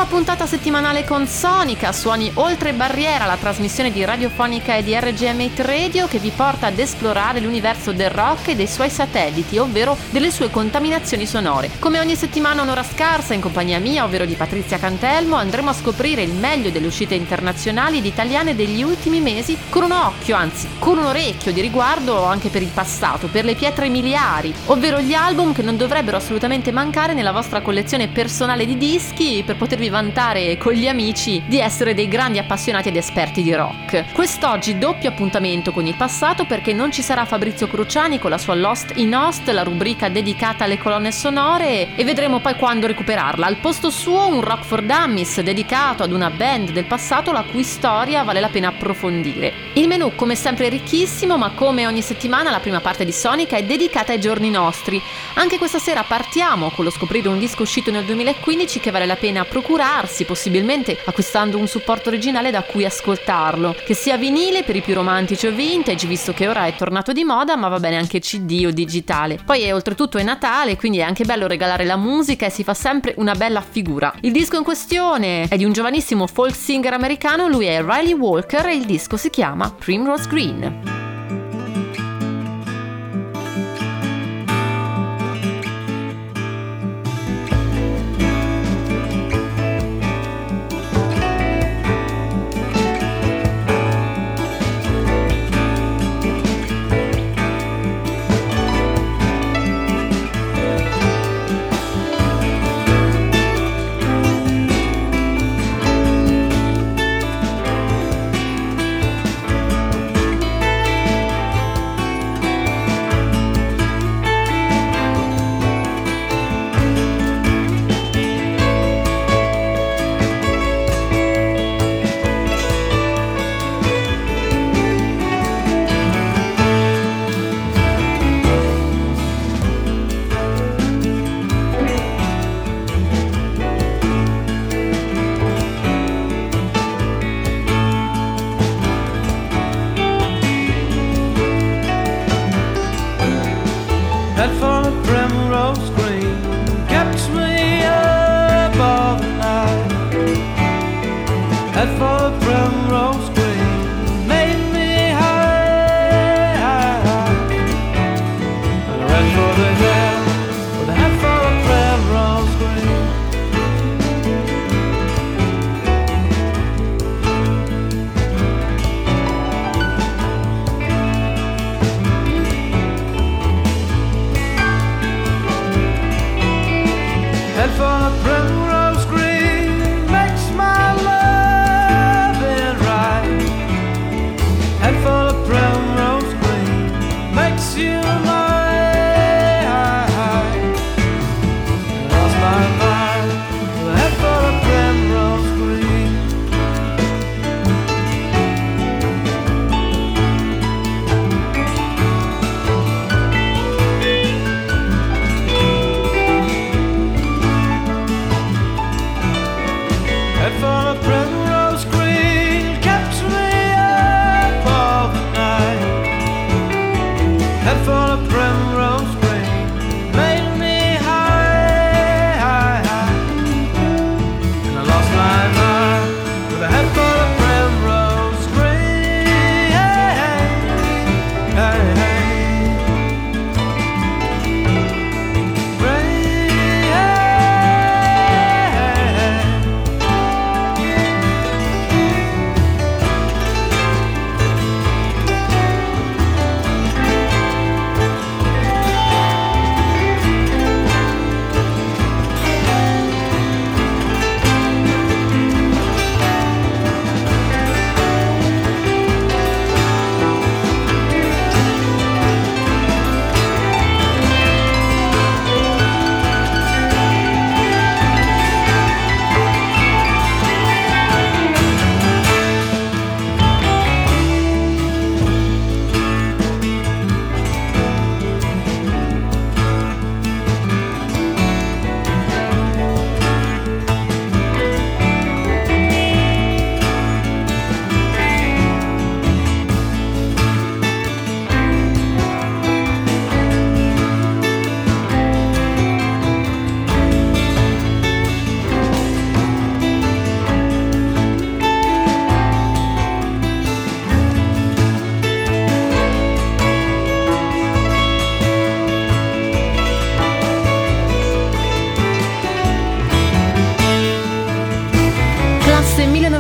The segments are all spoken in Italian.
puntata settimanale con Sonica, suoni oltre barriera, la trasmissione di radiofonica e di RGM8 Radio che vi porta ad esplorare l'universo del rock e dei suoi satelliti, ovvero delle sue contaminazioni sonore. Come ogni settimana un'ora scarsa in compagnia mia, ovvero di Patrizia Cantelmo, andremo a scoprire il meglio delle uscite internazionali ed italiane degli ultimi mesi con un occhio, anzi con un orecchio di riguardo anche per il passato, per le pietre miliari, ovvero gli album che non dovrebbero assolutamente mancare nella vostra collezione personale di dischi per potervi vantare con gli amici di essere dei grandi appassionati ed esperti di rock. Quest'oggi doppio appuntamento con il passato perché non ci sarà Fabrizio Cruciani con la sua Lost in Host, la rubrica dedicata alle colonne sonore, e vedremo poi quando recuperarla. Al posto suo un Rock for Dummies dedicato ad una band del passato la cui storia vale la pena approfondire. Il menù come sempre è ricchissimo, ma come ogni settimana la prima parte di Sonica è dedicata ai giorni nostri. Anche questa sera partiamo con lo scoprire un disco uscito nel 2015 che vale la pena procurarsi, possibilmente acquistando un supporto originale da cui ascoltarlo, che sia vinile per i più romantici o vintage, visto che ora è tornato di moda, ma va bene anche CD o digitale. Poi oltretutto è Natale, quindi è anche bello regalare la musica e si fa sempre una bella figura. Il disco in questione è di un giovanissimo folk singer americano, lui è Riley Walker e il disco si chiama Primrose Green.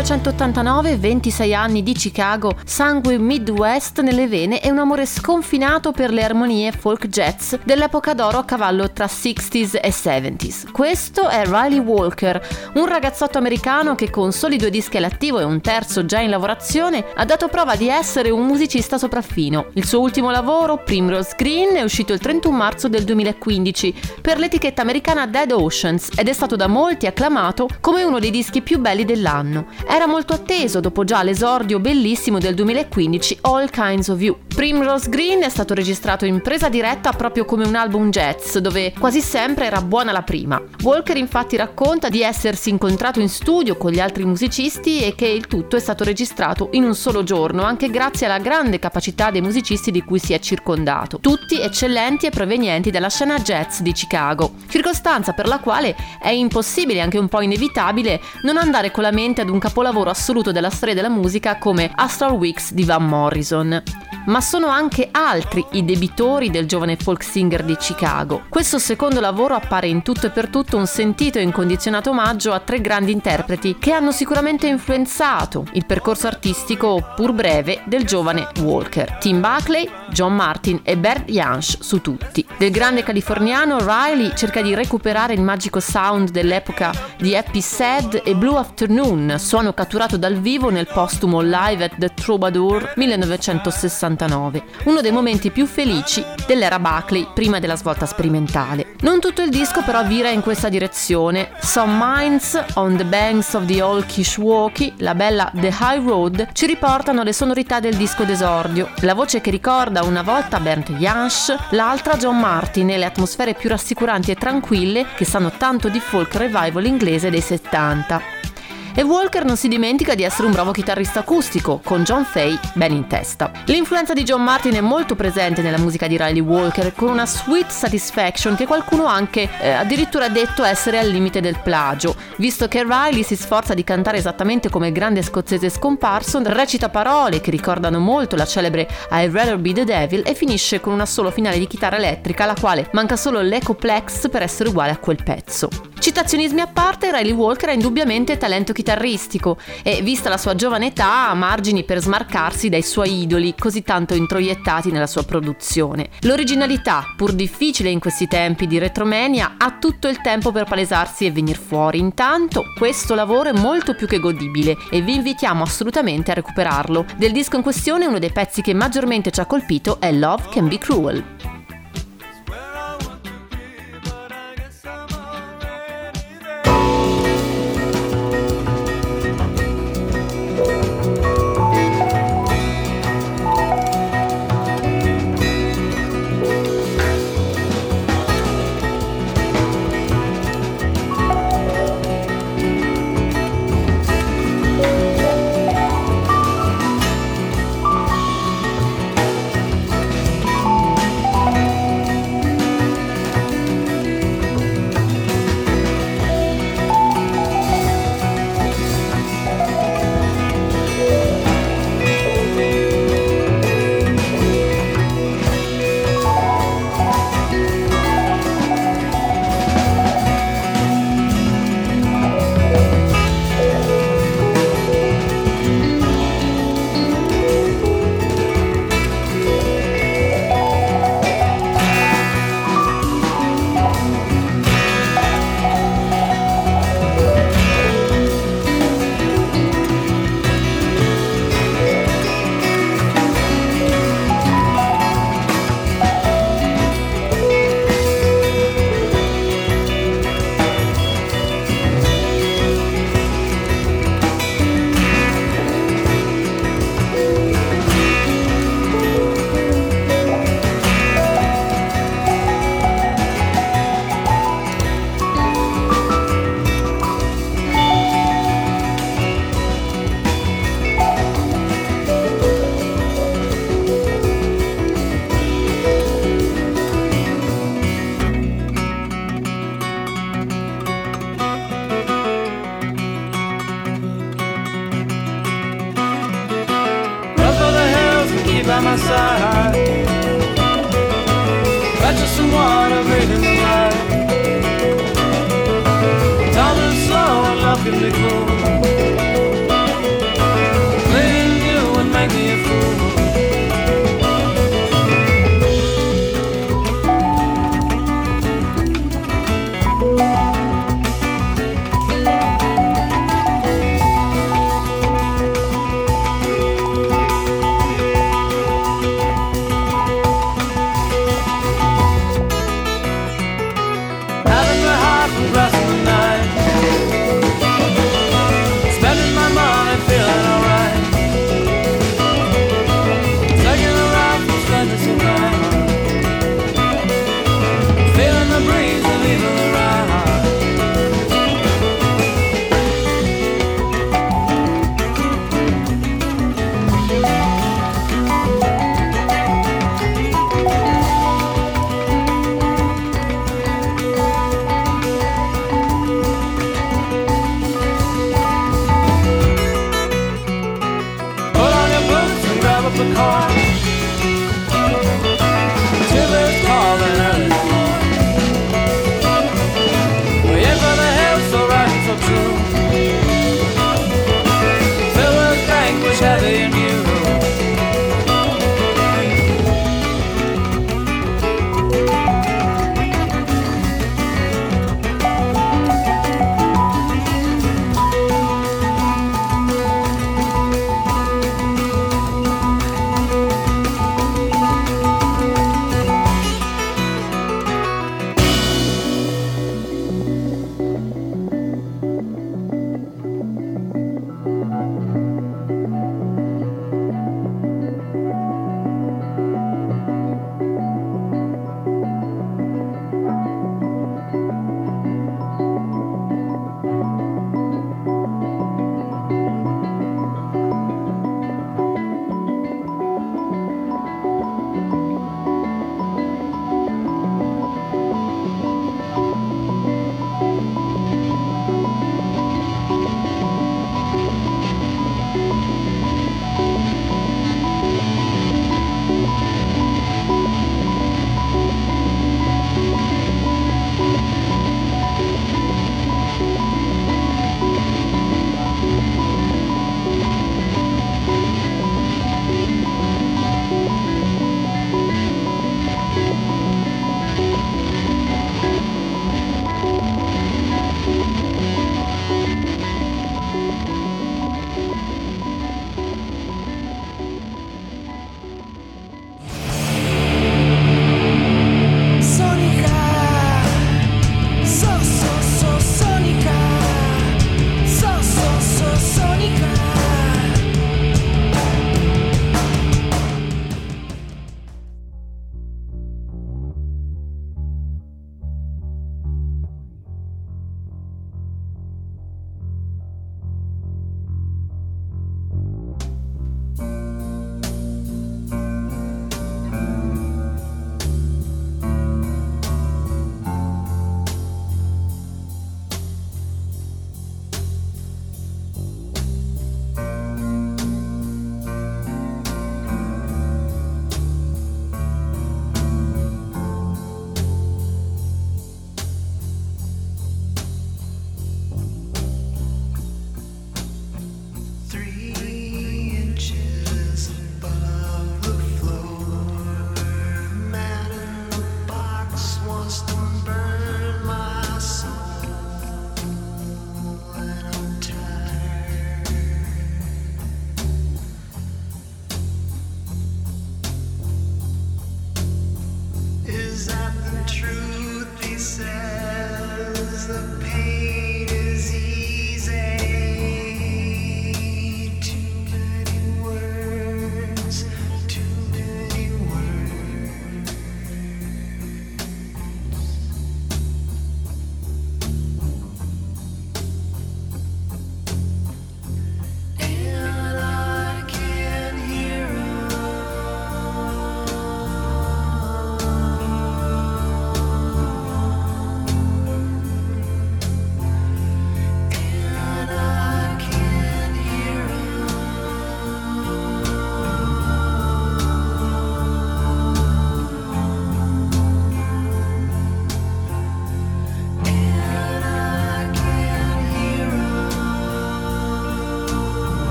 1989, 26 anni di Chicago, sangue Midwest nelle vene e un amore sconfinato per le armonie folk jazz dell'epoca d'oro a cavallo tra 60s e 70s. Questo è Riley Walker, un ragazzotto americano che con soli 2 dischi all'attivo e un terzo già in lavorazione ha dato prova di essere un musicista sopraffino. Il suo ultimo lavoro, Primrose Green, è uscito il 31 marzo del 2015 per l'etichetta americana Dead Oceans ed è stato da molti acclamato come uno dei dischi più belli dell'anno. Era molto atteso dopo già l'esordio bellissimo del 2015 All Kinds of You. Primrose Green è stato registrato in presa diretta proprio come un album jazz, dove quasi sempre era buona la prima. Walker infatti racconta di essersi incontrato in studio con gli altri musicisti e che il tutto è stato registrato in un solo giorno, anche grazie alla grande capacità dei musicisti di cui si è circondato, tutti eccellenti e provenienti dalla scena jazz di Chicago, circostanza per la quale è impossibile, anche un po' inevitabile, non andare con la mente ad un capolavoro assoluto della storia della musica come Astral Weeks di Van Morrison. Ma sono anche altri i debitori del giovane folk singer di Chicago. Questo secondo lavoro appare in tutto e per tutto un sentito e incondizionato omaggio a 3 grandi interpreti che hanno sicuramente influenzato il percorso artistico, pur breve, del giovane Walker: Tim Buckley, John Martyn e Bert Jansch su tutti. Del grande californiano, Riley cerca di recuperare il magico sound dell'epoca di Happy Sad e Blue Afternoon, suono catturato dal vivo nel postumo Live at the Troubadour 1969. Uno dei momenti più felici dell'era Buckley prima della svolta sperimentale. Non tutto il disco però vira in questa direzione. Some Minds, On the Banks of the Old Kishwaukee, la bella The High Road ci riportano le sonorità del disco d'esordio, la voce che ricorda una volta Bert Jansch, l'altra John Martyn e le atmosfere più rassicuranti e tranquille che sanno tanto di folk revival inglese dei 70. E Walker non si dimentica di essere un bravo chitarrista acustico, con John Fay ben in testa. L'influenza di John Martyn è molto presente nella musica di Riley Walker, con una sweet satisfaction che qualcuno ha anche addirittura detto essere al limite del plagio, visto che Riley si sforza di cantare esattamente come il grande scozzese scomparso, recita parole che ricordano molto la celebre I'd Rather Be the Devil e finisce con una solo finale di chitarra elettrica, alla quale manca solo l'Ecoplex per essere uguale a quel pezzo. Citazionismi a parte, Riley Walker ha indubbiamente talento chitarristico e, vista la sua giovane età, ha margini per smarcarsi dai suoi idoli così tanto introiettati nella sua produzione. L'originalità, pur difficile in questi tempi di retromania, ha tutto il tempo per palesarsi e venir fuori. Intanto questo lavoro è molto più che godibile e vi invitiamo assolutamente a recuperarlo. Del disco in questione, uno dei pezzi che maggiormente ci ha colpito è Love Can Be Cruel. By my side, purchase some water, breathing the light. Tell me slow and love can be cruel.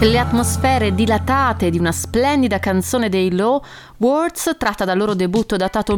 Le atmosfere dilatate di una splendida canzone dei Low, Words, tratta dal loro debutto datato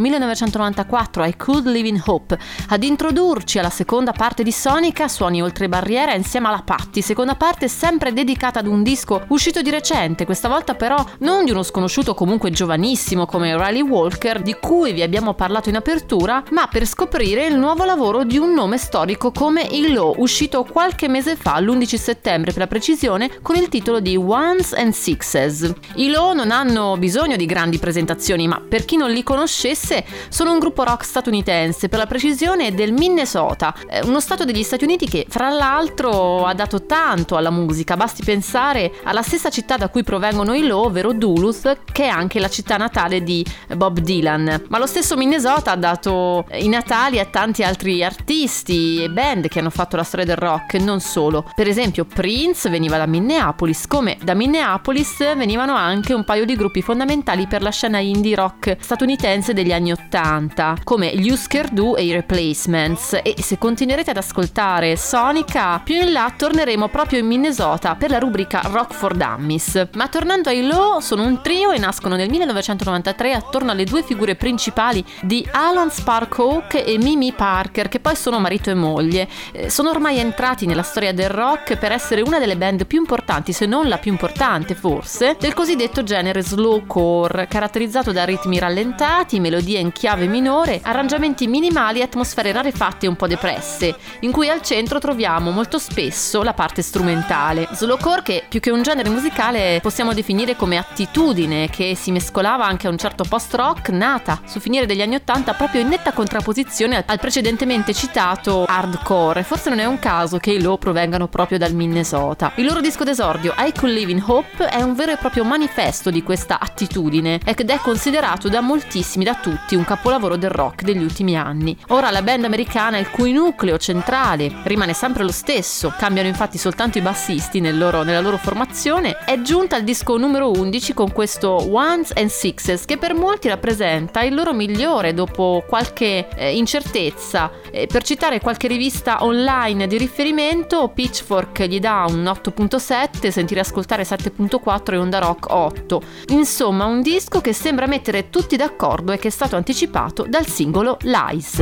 1994, I Could Live in Hope, ad introdurci alla seconda parte di Sonica, Suoni oltre barriera, insieme alla Patti, seconda parte sempre dedicata ad un disco uscito di recente, questa volta però non di uno sconosciuto comunque giovanissimo come Riley Walker, di cui vi abbiamo parlato in apertura, ma per scoprire il nuovo lavoro di un nome storico come i Low, uscito qualche mese fa, l'11 settembre per la precisione, con il titolo di Ones and Sixes. I Low non hanno bisogno di grandi presentazioni, ma per chi non li conoscesse sono un gruppo rock statunitense, per la precisione del Minnesota, uno stato degli Stati Uniti che fra l'altro ha dato tanto alla musica, basti pensare alla stessa città da cui provengono i Low, ovvero Duluth, che è anche la città natale di Bob Dylan. Ma lo stesso Minnesota ha dato i natali a tanti altri artisti e band che hanno fatto la storia del rock, e non solo. Per esempio Prince veniva da Minneapolis, come da Minneapolis venivano anche un paio di gruppi fondamentali per la scena indie rock statunitense degli anni '80, come gli Husker Du e i Replacements, e se continuerete ad ascoltare Sonica, più in là torneremo proprio in Minnesota per la rubrica Rock for Dummies. Ma tornando ai Low, sono un trio e nascono nel 1993 attorno alle due figure principali di Alan Sparkhawk e Mimi Parker, che poi sono marito e moglie. Sono ormai entrati nella storia del rock per essere una delle band più importanti, se non la più importante forse, del cosiddetto genere slowcore, caratterizzato da ritmi rallentati, melodie in chiave minore, arrangiamenti minimali e atmosfere rarefatte e un po' depresse, in cui al centro troviamo molto spesso la parte strumentale. Slowcore che più che un genere musicale possiamo definire come attitudine, che si mescolava anche a un certo post-rock, nata sul finire degli anni '80 proprio in netta contrapposizione al precedentemente citato hardcore. Forse non è un caso che i Low provengano proprio dal Minnesota. Il loro disco d'esordio I Could Live in Hope è un vero e proprio manifesto di questa attitudine ed è considerato da moltissimi, da tutti, un capolavoro del rock degli ultimi anni. Ora la band americana, il cui nucleo centrale rimane sempre lo stesso, cambiano infatti soltanto i bassisti nella loro formazione, è giunta al disco numero 11 con questo Ones and Sixes, che per molti rappresenta il loro migliore dopo qualche incertezza. Per citare qualche rivista online di riferimento, Pitchfork gli dà un 8.7, Sentire Ascoltare 7.4 e Onda Rock 8. Insomma, un disco che sembra mettere tutti d'accordo e che è stato anticipato dal singolo Lies.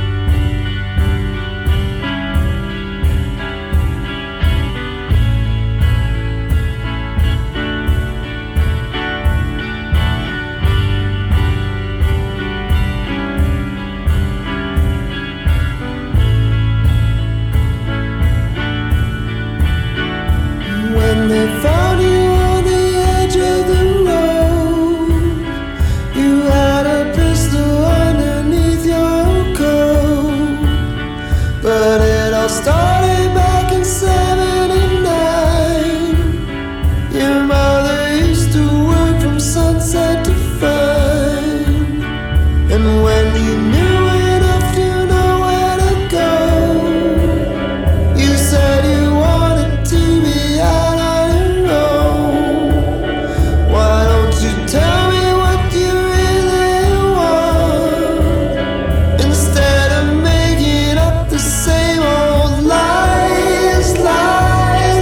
They found you on the edge of the road. You had a pistol underneath your coat. But it all started back in '79. Your mother used to work from sunset to fun. And when you knew enough to know where to go, you said you wanted to be out. Tell me what you really want, instead of making up the same old lies, lies,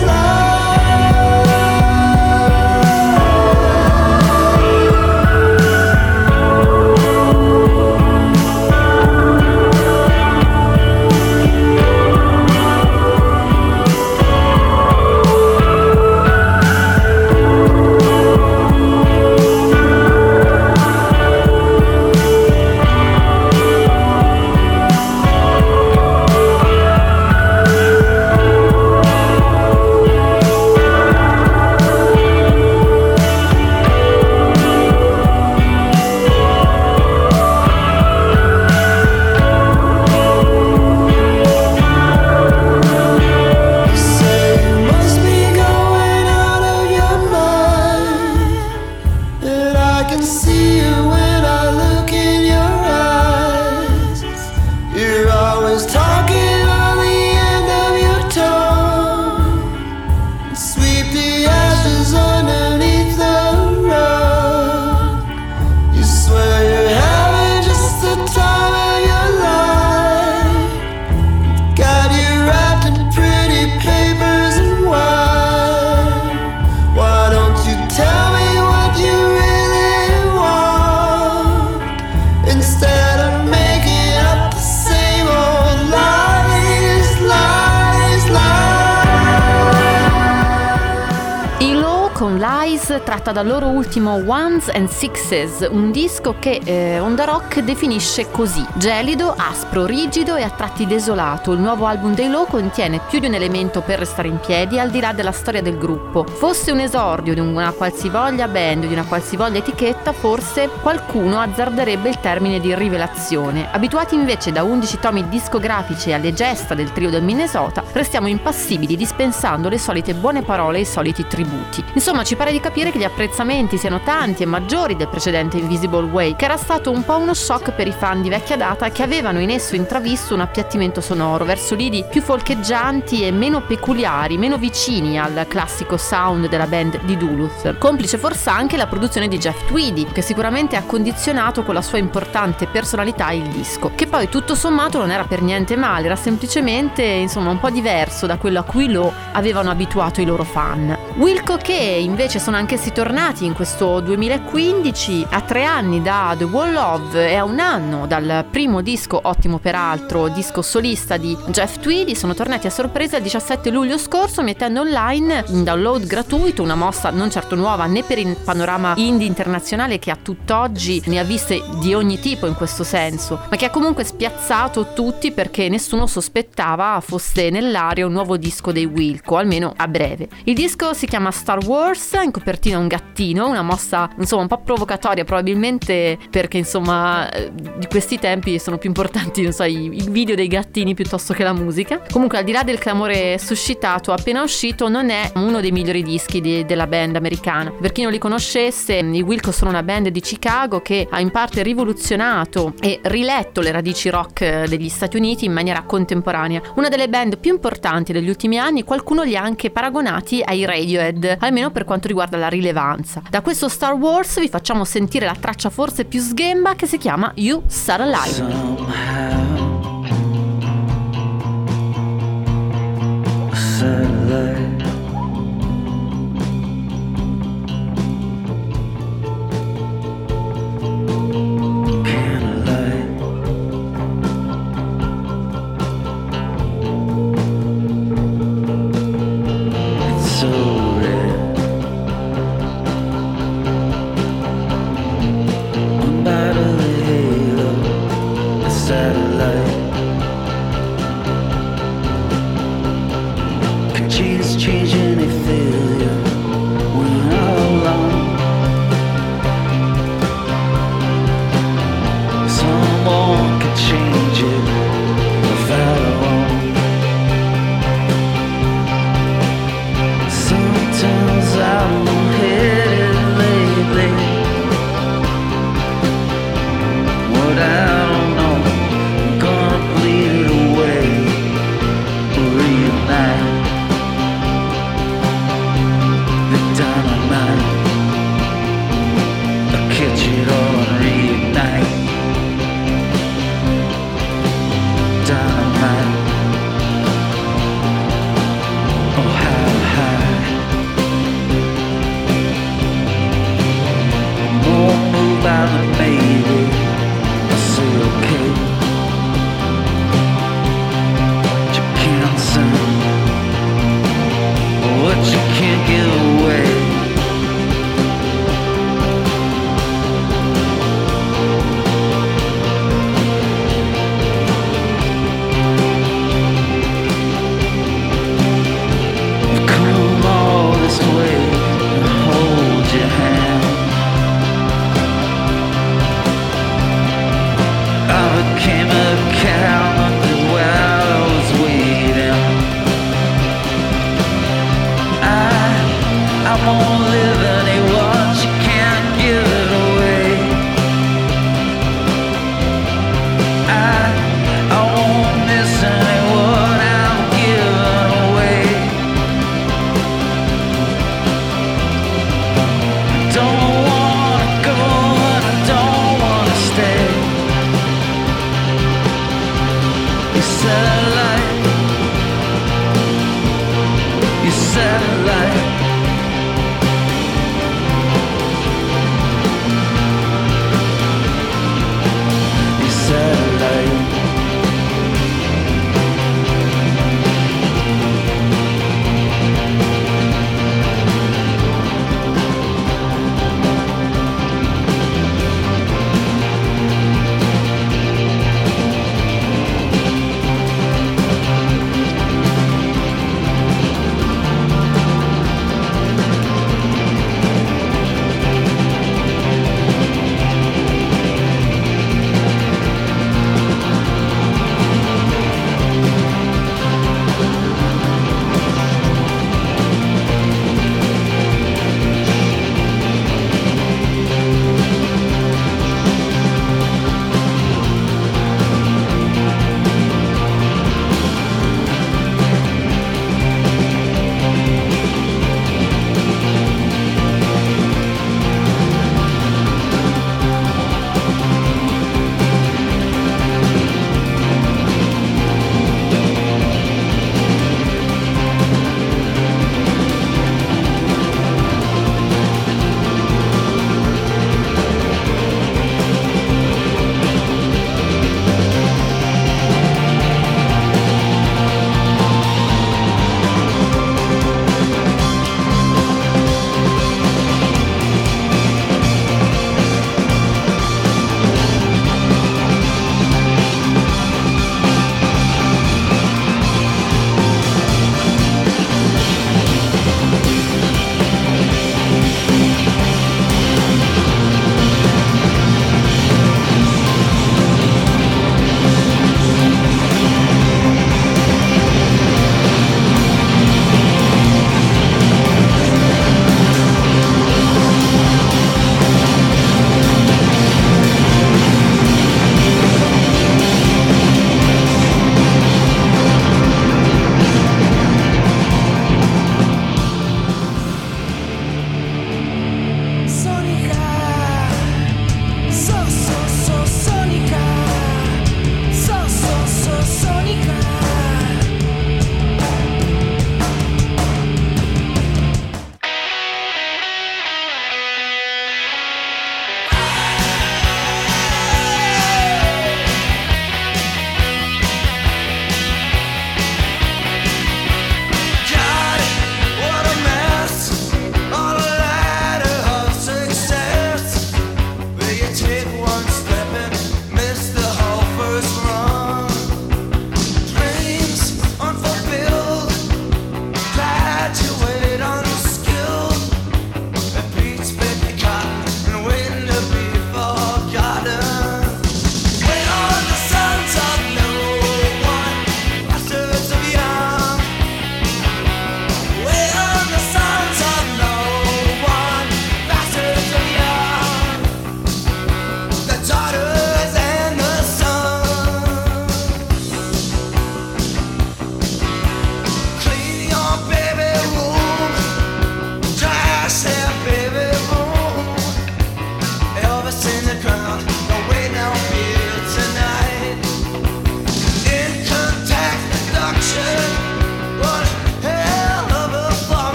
Wars, tratta dal loro ultimo Ones and Sixes, un disco che Onda Rock definisce così: gelido, aspro, rigido e a tratti desolato. Il nuovo album dei Low contiene più di un elemento per restare in piedi al di là della storia del gruppo. Fosse un esordio di una qualsivoglia band, di una qualsivoglia etichetta, forse qualcuno azzarderebbe il termine di rivelazione. Abituati invece da 11 tomi discografici alle gesta del trio del Minnesota, restiamo impassibili dispensando le solite buone parole e i soliti tributi. Insomma, ci pare di capire che gli apprezzamenti siano tanti e maggiori del precedente Invisible Way, che era stato un po' uno shock per i fan di vecchia data che avevano in esso intravisto un appiattimento sonoro verso lidi più folcheggianti e meno peculiari, meno vicini al classico sound della band di Duluth. Complice forse anche la produzione di Jeff Tweedy, che sicuramente ha condizionato con la sua importante personalità il disco, che poi tutto sommato non era per niente male, era semplicemente insomma un po' diverso da quello a cui lo avevano abituato i loro fan. Wilco, che invece sono anch'essi tornati in questo 2015, a 3 anni da The Wall of e a 1 anno dal primo disco, ottimo peraltro, disco solista di Jeff Tweedy, sono tornati a sorpresa il 17 luglio scorso mettendo online in download gratuito una mossa non certo nuova né per il panorama indie internazionale, che a tutt'oggi ne ha viste di ogni tipo in questo senso, ma che ha comunque spiazzato tutti perché nessuno sospettava fosse nell'aria un nuovo disco dei Wilco, almeno a breve. Il disco si chiama Star Wars, in copertina un gattino, una mossa insomma un po' provocatoria, probabilmente perché insomma di questi tempi sono più importanti, non so, i video dei gattini piuttosto che la musica. Comunque, al di là del clamore suscitato appena uscito, non è uno dei migliori dischi della band americana. Per chi non li conoscesse, i Wilco sono una band di Chicago che ha in parte rivoluzionato e riletto le radici rock degli Stati Uniti in maniera contemporanea. Una delle band più importanti degli ultimi anni, qualcuno li ha anche paragonati ai Radiohead, almeno per quanto riguarda la rilevanza. Da questo Star Wars vi facciamo sentire la traccia forse più sghemba, che si chiama You Satellite.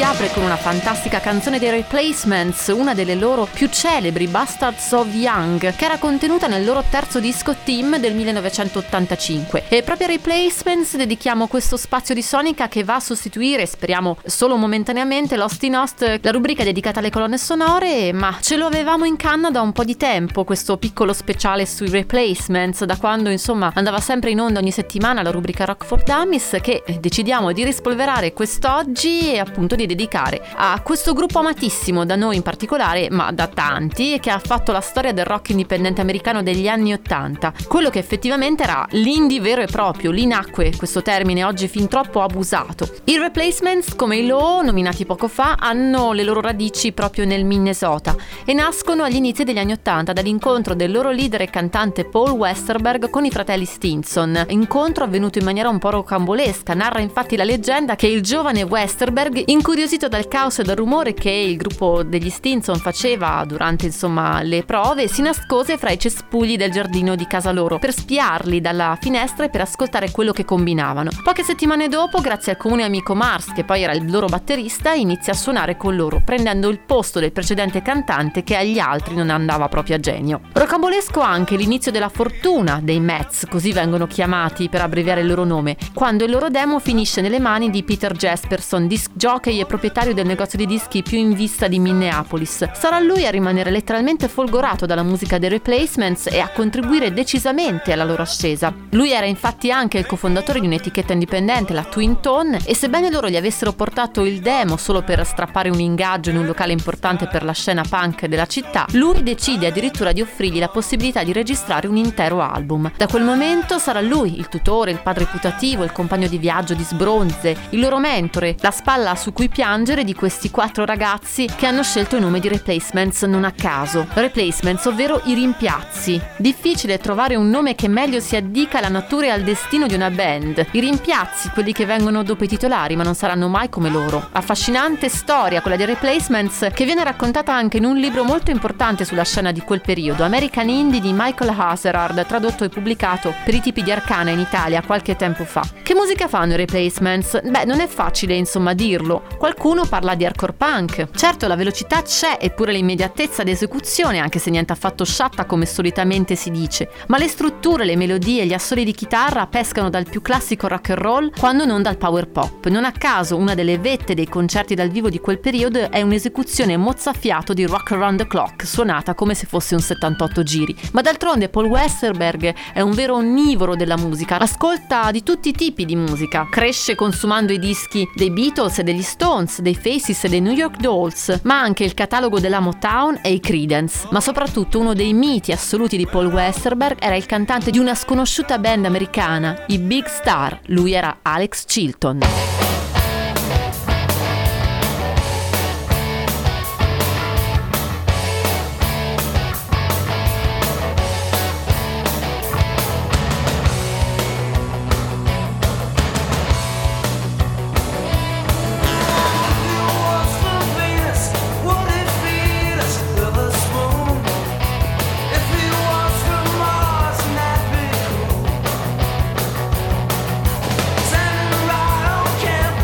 apre con una fantastica canzone dei Replacements, una delle loro più celebri, Bastards of Young, che era contenuta nel loro terzo disco Team del 1985. E proprio ai Replacements dedichiamo questo spazio di Sonica che va a sostituire, speriamo solo momentaneamente, Lost in Host, la rubrica dedicata alle colonne sonore, ma ce lo avevamo in canna da un po' di tempo, questo piccolo speciale sui Replacements, da quando insomma andava sempre in onda ogni settimana la rubrica Rock for Dummies, che decidiamo di rispolverare quest'oggi e appunto di dedicare a questo gruppo amatissimo da noi in particolare, ma da tanti, e che ha fatto la storia del rock indipendente americano degli anni '80, quello che effettivamente era l'indie vero e proprio. Lì nacque questo termine oggi fin troppo abusato. I Replacements, come i Low nominati poco fa, hanno le loro radici proprio nel Minnesota e nascono agli inizi degli anni '80 dall'incontro del loro leader e cantante Paul Westerberg con i fratelli Stinson, incontro avvenuto in maniera un po' rocambolesca. Narra infatti la leggenda che il giovane Westerberg, incuriosito dal caos e dal rumore che il gruppo degli Stinson faceva durante insomma le prove, si nascose fra i cespugli del giardino di casa loro per spiarli dalla finestra e per ascoltare quello che combinavano. Poche settimane dopo, grazie al comune amico Mars, che poi era il loro batterista, inizia a suonare con loro, prendendo il posto del precedente cantante che agli altri non andava proprio a genio. Rocambolesco anche l'inizio della fortuna dei Mets, così vengono chiamati per abbreviare il loro nome, quando il loro demo finisce nelle mani di Peter Jesperson, disc jockey e proprietario del negozio di dischi più in vista di Minneapolis. Sarà lui a rimanere letteralmente folgorato dalla musica dei Replacements e a contribuire decisamente alla loro ascesa. Lui era infatti anche il cofondatore di un'etichetta indipendente, la Twin Tone, e sebbene loro gli avessero portato il demo solo per strappare un ingaggio in un locale importante per la scena punk della città, lui decide addirittura di offrirgli la possibilità di registrare un intero album. Da quel momento sarà lui il tutore, il padre putativo, il compagno di viaggio di sbronze, il loro mentore, la spalla su cui piangere di questi 4 ragazzi che hanno scelto il nome di Replacements non a caso. Replacements, ovvero i rimpiazzi. Difficile trovare un nome che meglio si addica alla natura e al destino di una band. I rimpiazzi, quelli che vengono dopo i titolari ma non saranno mai come loro. Affascinante storia quella dei Replacements, che viene raccontata anche in un libro molto importante sulla scena di quel periodo, American Indie di Michael Haserard, tradotto e pubblicato per i tipi di Arcana in Italia qualche tempo fa. Che musica fanno i Replacements? Beh, non è facile insomma dirlo. Qualcuno parla di hardcore punk. Certo, la velocità c'è, eppure l'immediatezza d'esecuzione, anche se niente affatto sciatta come solitamente si dice. Ma le strutture, le melodie e gli assoli di chitarra pescano dal più classico rock and roll quando non dal power pop. Non a caso una delle vette dei concerti dal vivo di quel periodo è un'esecuzione mozzafiato di Rock Around the Clock, suonata come se fosse un 78 giri. Ma d'altronde Paul Westerberg è un vero onnivoro della musica, ascolta di tutti i tipi di musica, cresce consumando i dischi dei Beatles e degli Stones, dei Faces e dei New York Dolls, ma anche il catalogo della Motown e i Creedence. Ma soprattutto uno dei miti assoluti di Paul Westerberg era il cantante di una sconosciuta band americana, i Big Star. Lui era Alex Chilton. Can't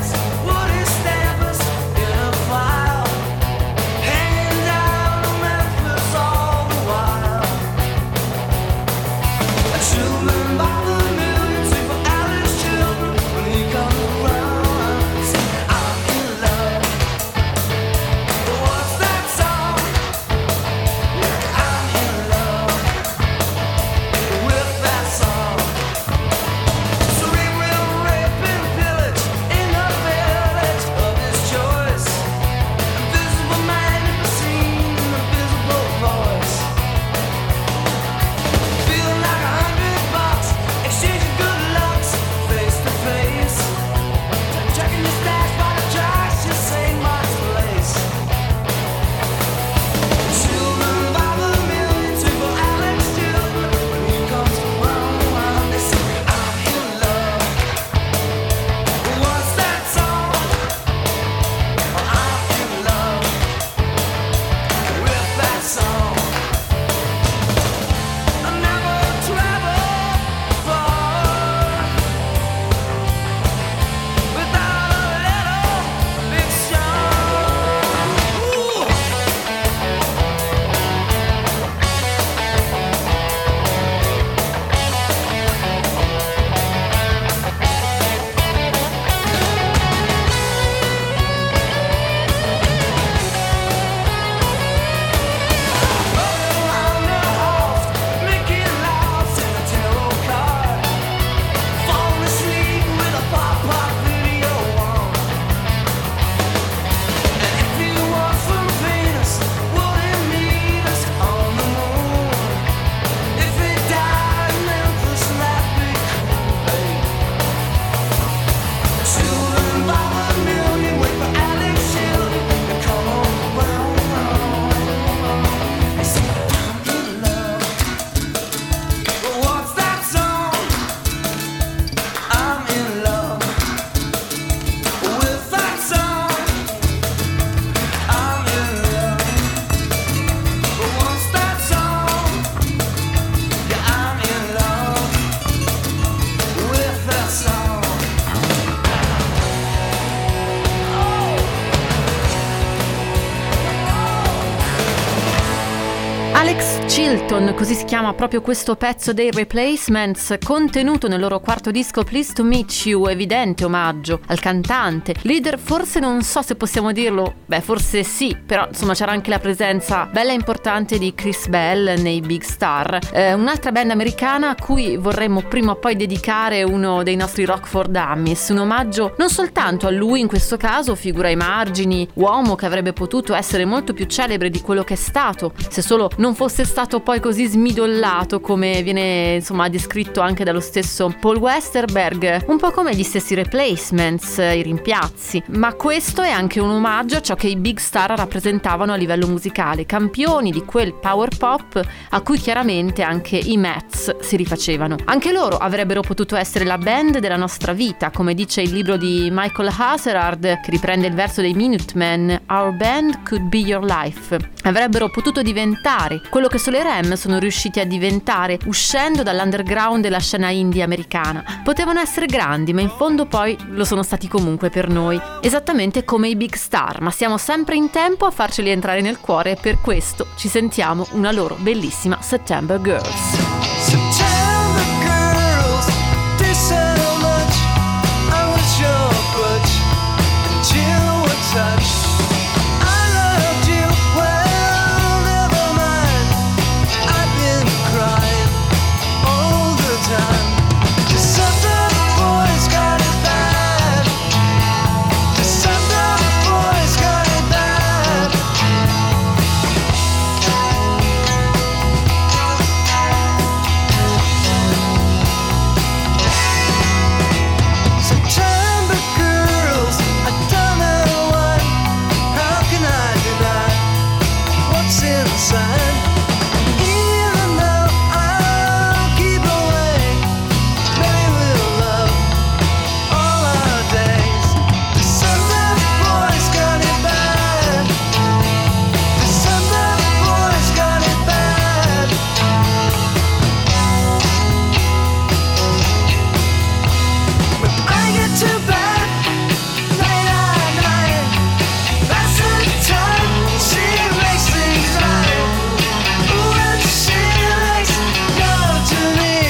Alex Chilton, così si chiama proprio questo pezzo dei Replacements, contenuto nel loro quarto disco Pleased to Meet You, evidente omaggio al cantante, leader, forse non so se possiamo dirlo, forse sì, però insomma c'era anche la presenza bella e importante di Chris Bell nei Big Star, un'altra band americana a cui vorremmo prima o poi dedicare uno dei nostri Rockford Dummies, un omaggio non soltanto a lui in questo caso, figura ai margini, uomo che avrebbe potuto essere molto più celebre di quello che è stato, se solo non fosse stato poi così smidollato come viene insomma descritto anche dallo stesso Paul Westerberg, un po' come gli stessi Replacements, i rimpiazzi, ma questo è anche un omaggio a ciò che i Big Star rappresentavano a livello musicale, campioni di quel power pop a cui chiaramente anche i Mets si rifacevano. Anche loro avrebbero potuto essere la band della nostra vita, come dice il libro di Michael Hazard che riprende il verso dei Minutemen, Our band could be your life. Avrebbero potuto diventare quello che solo i Rem sono riusciti a diventare uscendo dall'underground della scena indie americana. Potevano essere grandi, ma in fondo poi lo sono stati comunque per noi, esattamente come i Big Star, ma siamo sempre in tempo a farceli entrare nel cuore e per questo ci sentiamo una loro bellissima September Girls. September girls, do so much. I was your butch, and you were touch. I loved you, well, never mind. I've been crying all the time. The Sunday boys got it bad. The Sunday boys got it bad. September girls, I don't know why. How can I deny what's inside? Even though I'll keep away, maybe we'll love all our days. The Sunday boys got it bad. The Sunday boys got it bad. When I get too bad, late at night, that's the time she makes things right. When she makes love to me.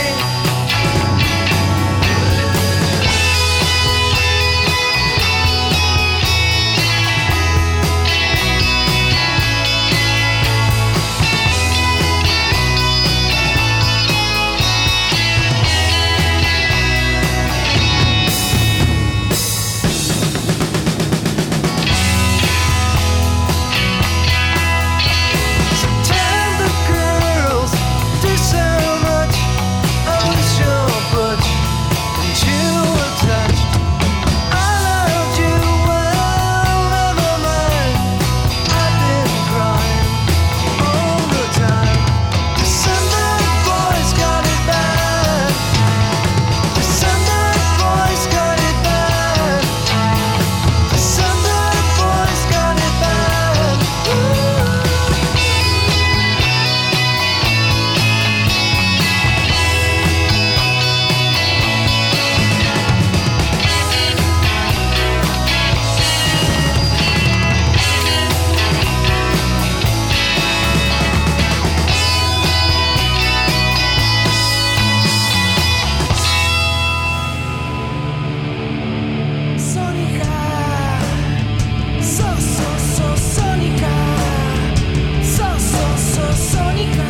September girls, do so much. I was your butch, and you were touched. I loved you, well, never mind. I've been crying all the time. The Sunday boys got it bad. The Sunday boys got it bad. The Sunday boys got it bad. Sonica, so Sonica, so Sonica.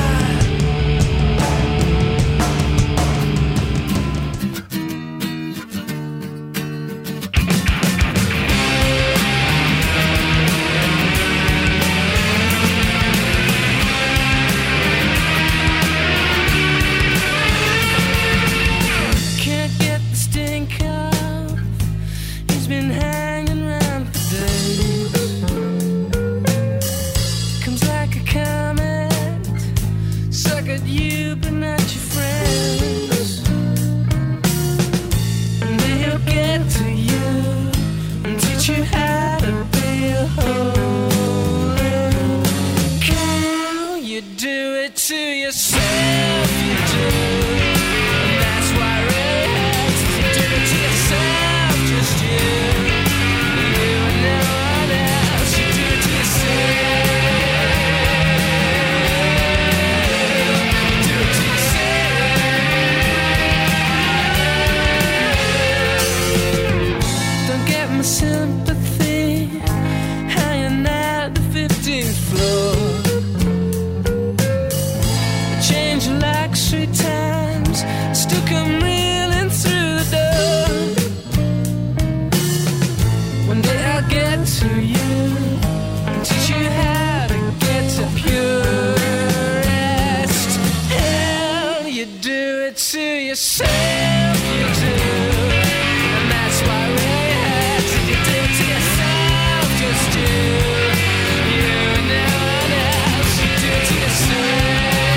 Can't get the stink off. He's been hanging around for days. Comes like a comet, suck at you but not your friends. And then he'll get to you and teach you how to be a holy cow. You do it to yourself, you do. And that's why it really hurts. You do it to yourself, just you. my sympathy, hanging at the 15th floor. Change luxury times, still come reeling through the door. One day I'll get to you and teach you how to get to pure rest. Hell, you do it to yourself, you do. And that's why Ray had to do it to yourself, just do. You and no one else, you do it to yourself.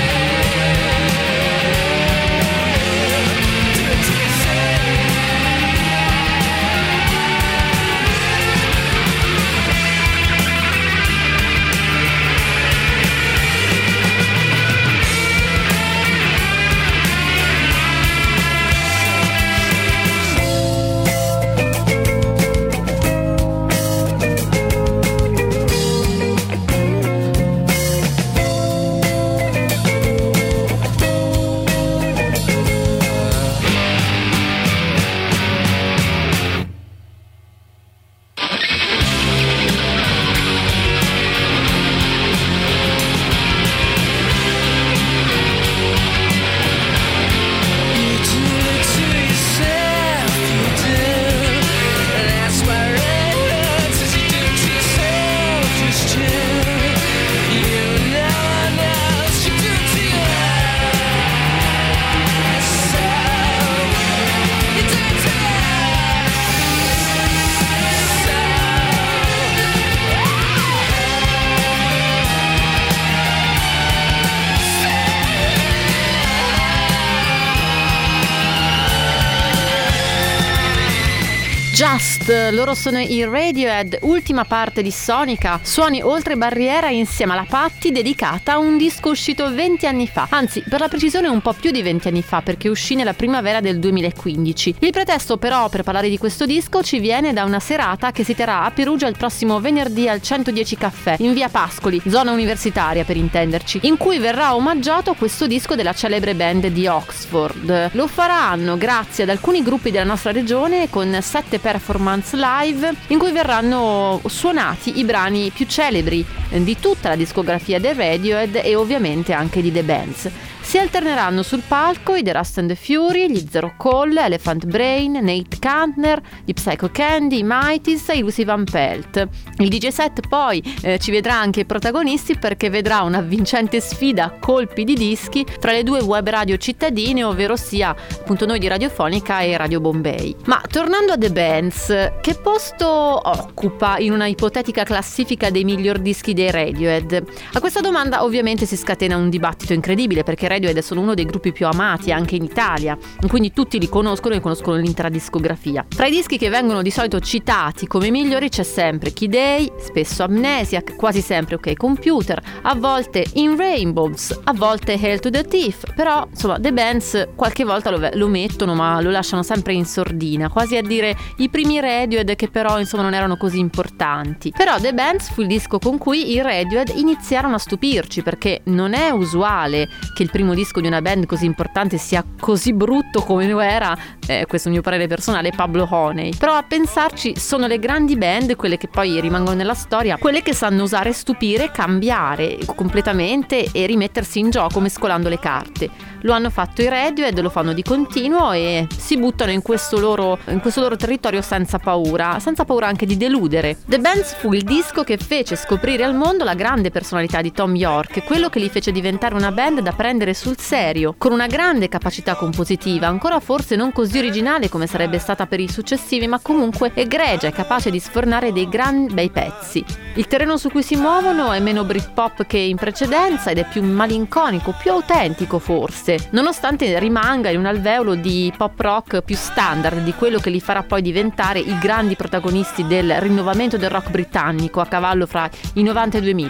Just, loro sono i Radiohead, ultima parte di Sonica, suoni oltre barriera insieme alla Patti, dedicata a un disco uscito 20 anni fa, anzi per la precisione un po' più di 20 anni fa, perché uscì nella primavera del 2015. Il pretesto però per parlare di questo disco ci viene da una serata che si terrà a Perugia il prossimo venerdì al 110 Caffè, in via Pascoli, zona universitaria per intenderci, in cui verrà omaggiato questo disco della celebre band di Oxford. Lo faranno grazie ad alcuni gruppi della nostra regione con 7 performance live in cui verranno suonati i brani più celebri di tutta la discografia dei Radiohead e ovviamente anche di The Bands. Si alterneranno sul palco i The Rust and the Fury, gli Zero Call, Elephant Brain, Nate Kantner, gli Psycho Candy, i Mighties e i Lucy Van Pelt. Il DJ set poi ci vedrà anche i protagonisti, perché vedrà una vincente sfida a colpi di dischi tra le due web radio cittadine, ovvero sia appunto noi di Radiofonica e Radio Bombay. Ma tornando a The Bands, che posto occupa in una ipotetica classifica dei miglior dischi dei Radiohead? A questa domanda ovviamente si scatena un dibattito incredibile, perché Radiohead sono uno dei gruppi più amati anche in Italia, quindi tutti li conoscono e conoscono l'intera discografia. Tra i dischi che vengono di solito citati come migliori c'è sempre Key Day, spesso Amnesiac, quasi sempre OK Computer, a volte In Rainbows, a volte Hail to the Thief, però insomma The Bands qualche volta lo mettono ma lo lasciano sempre in sordina, quasi a dire i primi Radiohead, che però insomma non erano così importanti. Però The Bands fu il disco con cui i Radiohead iniziarono a stupirci, perché non è usuale che il primo disco di una band così importante sia così brutto come lo era, questo è il mio parere personale, Pablo Honey. Però a pensarci sono le grandi band, quelle che poi rimangono nella storia, quelle che sanno usare, stupire, cambiare completamente e rimettersi in gioco mescolando le carte. Lo hanno fatto i Radiohead, lo fanno di continuo e si buttano in questo loro territorio senza paura anche di deludere. The Bands fu il disco che fece scoprire al mondo la grande personalità di Thom Yorke, quello che li fece diventare una band da prendere sul serio, con una grande capacità compositiva, ancora forse non così originale come sarebbe stata per i successivi, ma comunque egregia e capace di sfornare dei gran bei pezzi. Il terreno su cui si muovono è meno Britpop che in precedenza ed è più malinconico, più autentico forse, nonostante rimanga in un alveolo di pop rock più standard, di quello che li farà poi diventare i grandi protagonisti del rinnovamento del rock britannico a cavallo fra i 90 e i 2000.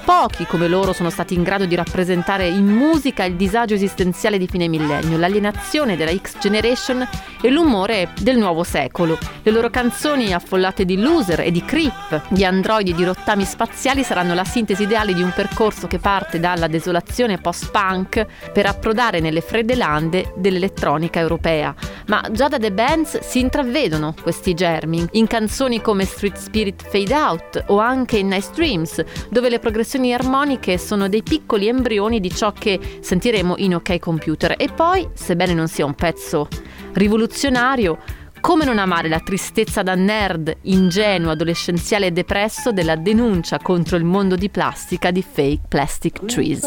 Pochi come loro sono stati in grado di rappresentare in musica il disagio esistenziale di fine millennio, l'alienazione della X Generation e l'umore del nuovo secolo. Le loro canzoni affollate di loser e di creep, di androidi e di rottami spaziali saranno la sintesi ideale di un percorso che parte dalla desolazione post-punk per approdare nelle fredde lande dell'elettronica europea. Ma già da The Bands si intravedono questi germi, in canzoni come Street Spirit Fade Out o anche in Nice Dreams, dove le progressioni armoniche sono dei piccoli embrioni di ciò che sentiremo in OK Computer. E poi, sebbene non sia un pezzo rivoluzionario, come non amare la tristezza da nerd, ingenuo, adolescenziale e depresso della denuncia contro il mondo di plastica di Fake Plastic Trees.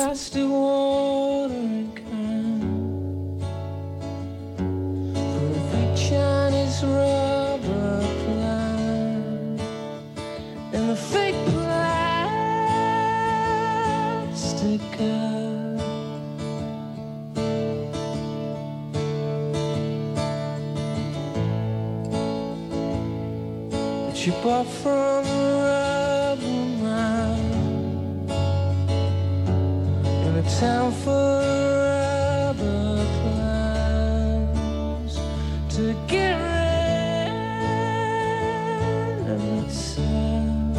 You bought from a rubber mine in a town full of rubber plants to get rid of itself.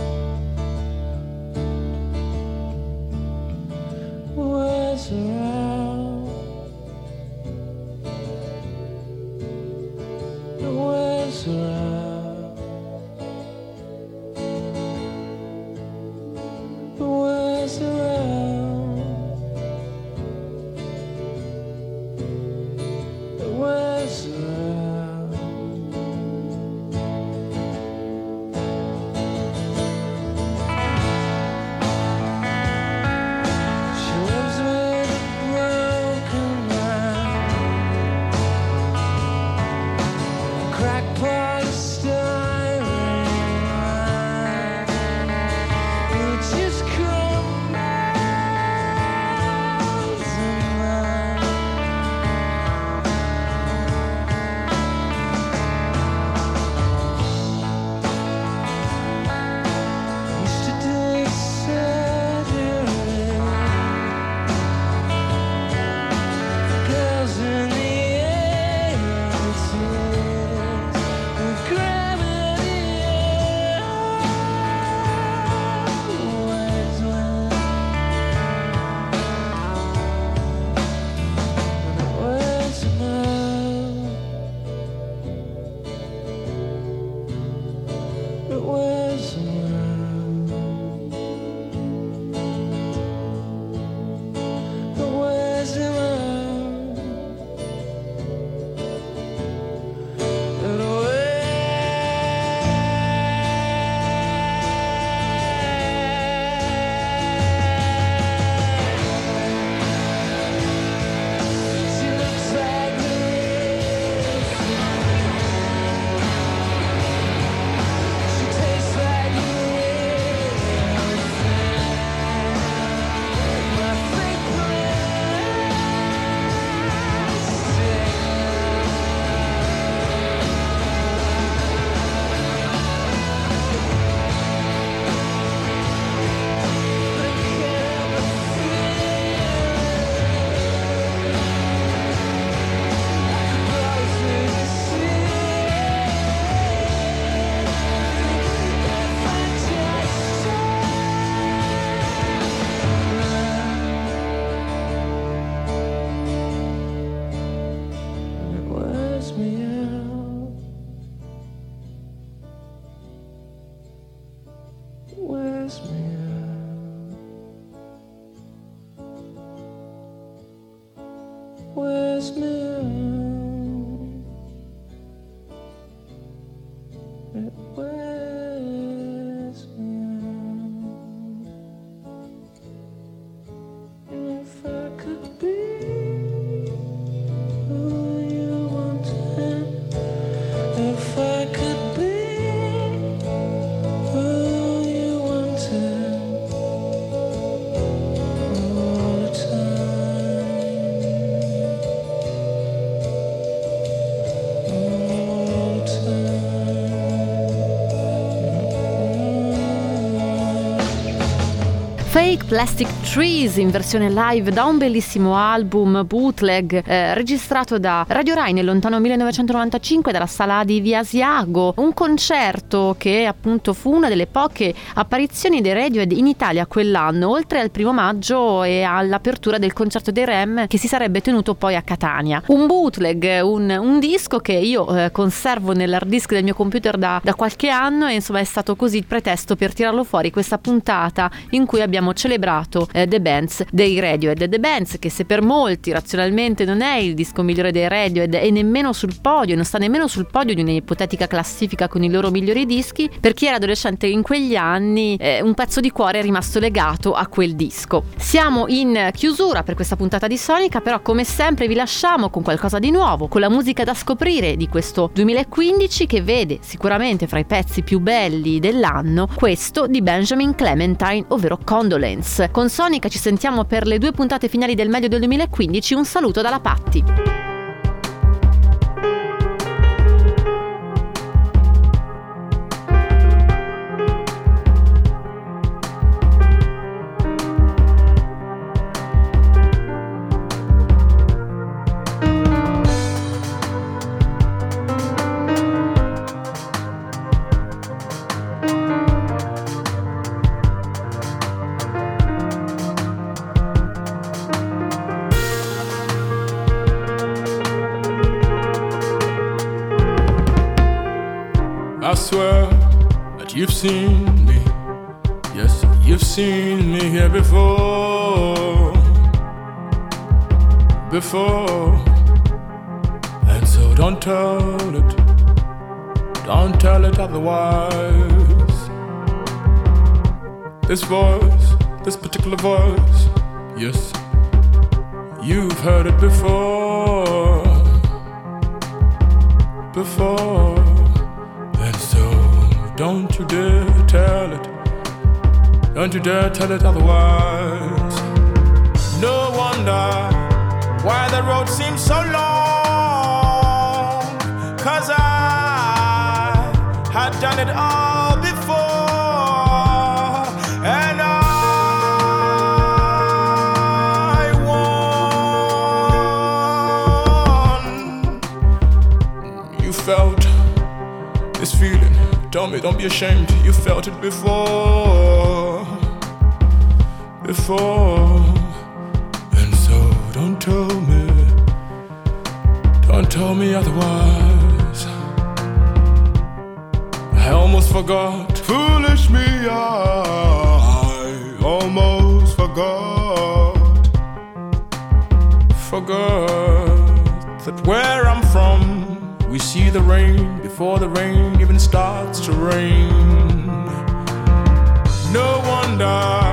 Where's around? Where's around? Fake Plastic Trees in versione live da un bellissimo album bootleg registrato da Radio Rai nel lontano 1995 dalla sala di Via Asiago, un concerto che appunto fu una delle poche apparizioni dei Radiohead in Italia quell'anno, oltre al 1 maggio e all'apertura del concerto dei REM che si sarebbe tenuto poi a Catania. Un bootleg, un disco che io conservo nell'hard disk del mio computer da qualche anno, e insomma è stato così il pretesto per tirarlo fuori questa puntata in cui abbiamo celebrato The Bands dei Radiohead. The Bands che, se per molti razionalmente non è il disco migliore dei Radiohead e nemmeno sul podio, non sta nemmeno sul podio di un'ipotetica classifica con i loro migliori dischi, per chi era adolescente in quegli anni un pezzo di cuore è rimasto legato a quel disco. Siamo in chiusura per questa puntata di Sonica, però come sempre vi lasciamo con qualcosa di nuovo, con la musica da scoprire di questo 2015 che vede sicuramente fra i pezzi più belli dell'anno questo di Benjamin Clementine, ovvero Condolence. Con Sonica ci sentiamo per le 2 puntate finali del medio del 2015. Un saluto dalla Patti. I swear that you've seen me. Yes, you've seen me here before. And so don't tell it otherwise. This voice, this particular voice, yes, you've heard it before. And so don't you dare tell it. Don't you dare tell it otherwise. No wonder why the road seems so long, 'cause I had done it all before, and I won. You felt this feeling, tell me, don't be ashamed, you felt it before. And so don't tell me otherwise. I almost forgot, foolish me, I almost forgot that where I'm from, we see the rain before the rain even starts to rain. No wonder